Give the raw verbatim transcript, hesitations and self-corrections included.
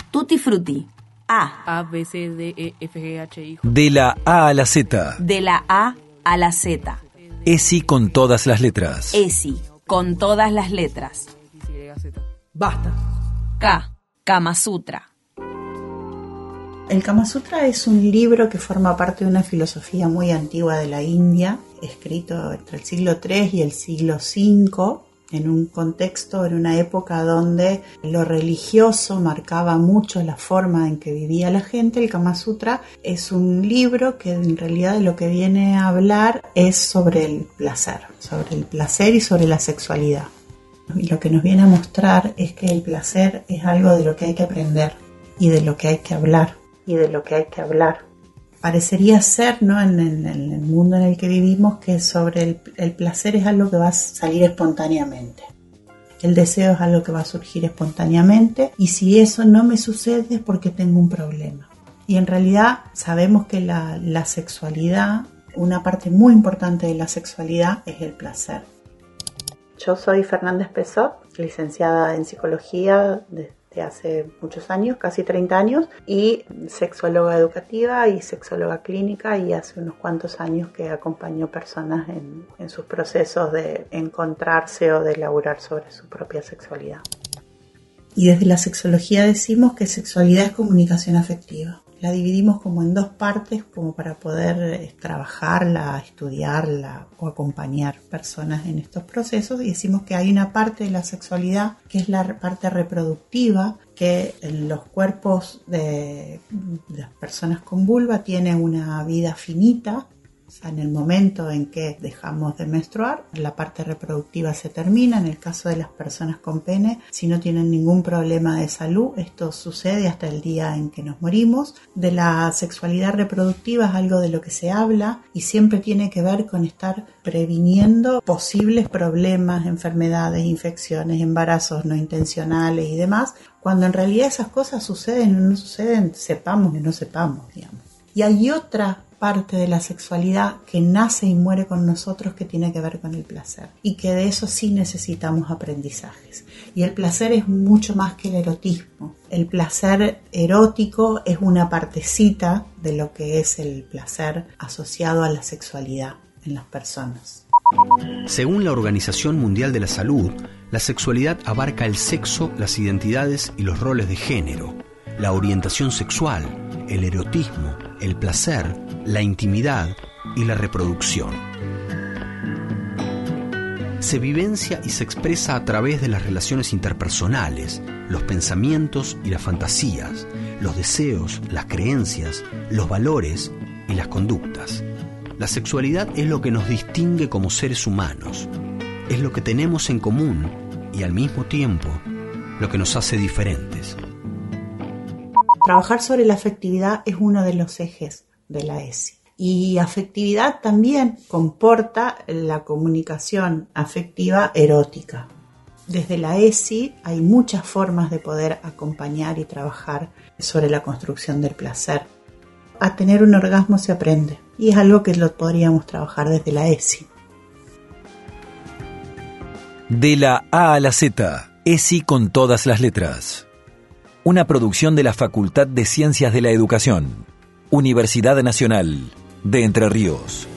Tutti frutti. A. A, B, C, D, E, F, G, H, I. De la A a la Z. De la A a la Z. ESI con todas las letras. ESI, con todas las letras. Basta. K. Kama Sutra. El Kama Sutra es un libro que forma parte de una filosofía muy antigua de la India, escrito entre el siglo tres y el siglo cinco, en un contexto, en una época donde lo religioso marcaba mucho la forma en que vivía la gente. El Kama Sutra es un libro que en realidad de lo que viene a hablar es sobre el placer, sobre el placer y sobre la sexualidad. Y lo que nos viene a mostrar es que el placer es algo de lo que hay que aprender y de lo que hay que hablar. y de lo que hay que hablar. Parecería ser, ¿no?, en, en, en el mundo en el que vivimos, que sobre el, el placer es algo que va a salir espontáneamente. El deseo es algo que va a surgir espontáneamente, y si eso no me sucede es porque tengo un problema. Y en realidad sabemos que la, la sexualidad, una parte muy importante de la sexualidad es el placer. Yo soy Fernández Pesot, licenciada en psicología de de hace muchos años, casi treinta años, y sexóloga educativa y sexóloga clínica, y hace unos cuantos años que acompaño personas en, en sus procesos de encontrarse o de elaborar sobre su propia sexualidad. Y desde la sexología decimos que sexualidad es comunicación afectiva. La dividimos como en dos partes, como para poder trabajarla, estudiarla o acompañar personas en estos procesos, y decimos que hay una parte de la sexualidad que es la parte reproductiva, que en los cuerpos de, de las personas con vulva tiene una vida finita. O sea, en el momento en que dejamos de menstruar, la parte reproductiva se termina. En el caso de las personas con pene, si no tienen ningún problema de salud, esto sucede hasta el día en que nos morimos. De la sexualidad reproductiva es algo de lo que se habla y siempre tiene que ver con estar previniendo posibles problemas, enfermedades, infecciones, embarazos no intencionales y demás, cuando en realidad esas cosas suceden o no suceden, sepamos o no sepamos, digamos. Y hay otra parte de la sexualidad que nace y muere con nosotros, que tiene que ver con el placer, y que de eso sí necesitamos aprendizajes. Y el placer es mucho más que el erotismo. El placer erótico es una partecita de lo que es el placer asociado a la sexualidad en las personas. Según la Organización Mundial de la Salud, la sexualidad abarca el sexo, las identidades y los roles de género, la orientación sexual, el erotismo, el placer, la intimidad y la reproducción. Se vivencia y se expresa a través de las relaciones interpersonales, los pensamientos y las fantasías, los deseos, las creencias, los valores y las conductas. La sexualidad es lo que nos distingue como seres humanos, es lo que tenemos en común y al mismo tiempo lo que nos hace diferentes. Trabajar sobre la afectividad es uno de los ejes de la ESI. Y afectividad también comporta la comunicación afectiva erótica. Desde la ESI hay muchas formas de poder acompañar y trabajar sobre la construcción del placer. A tener un orgasmo se aprende, y es algo que lo podríamos trabajar desde la ESI. De la A a la Z, ESI con todas las letras. Una producción de la Facultad de Ciencias de la Educación, Universidad Nacional de Entre Ríos.